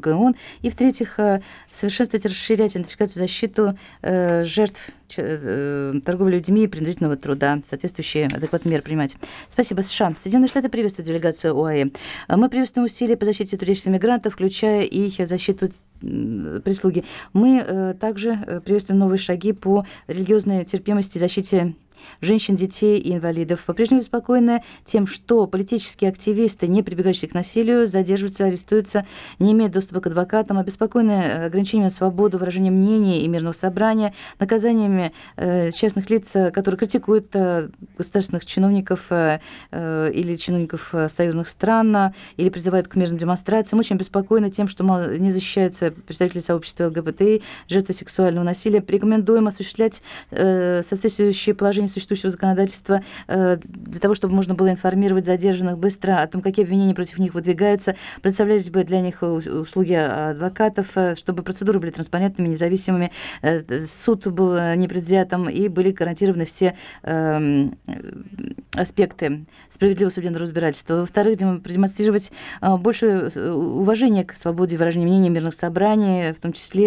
ОГОН. И, в-третьих, совершенствовать и расширять идентификацию и защиту жертв торговли людьми и принудительного труда, соответствующие адекватные меры принимать. Спасибо, США. Соединенные Штаты приветствуют делегацию ОАЭ. Мы приветствуем усилия по защите трудящихся мигрантов, включая и защиту прислуги. Мы также приветствуем новые шаги по религиозной терпимости и защите женщин, детей и инвалидов. По-прежнему беспокойны тем, что политические активисты, не прибегающие к насилию, задерживаются, арестуются, не имеют доступа к адвокатам, обеспокоены ограничением свободы выражения мнений и мирного собрания, наказаниями частных лиц, которые критикуют государственных чиновников или чиновников союзных стран, или призывают к мирным демонстрациям. Очень беспокойны тем, что не защищаются представители сообщества ЛГБТИ, жертвы сексуального насилия. Рекомендуем осуществлять соответствующие положения существующего законодательства для того, чтобы можно было информировать задержанных быстро о том, какие обвинения против них выдвигаются, представлялись бы для них услуги адвокатов, чтобы процедуры были транспарентными, независимыми, суд был непредвзятым и были гарантированы все аспекты справедливого судебного разбирательства. Во-вторых, продемонстрировать больше уважения к свободе выражения мнений, мирных собраний, в том числе